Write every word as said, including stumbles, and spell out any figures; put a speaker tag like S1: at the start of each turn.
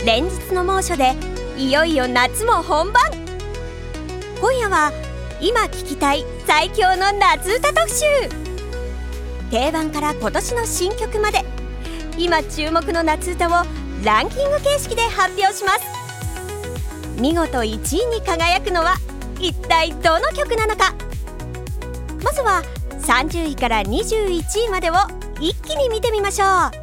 S1: 連日の猛暑でいよいよ夏も本番。今夜は今聴きたい最強の夏歌特集。定番から今年の新曲まで、今注目の夏歌をランキング形式で発表します。見事いちいに輝くのは一体どの曲なのか。まずはさんじゅういからにじゅういちいまでを一気に見てみましょう。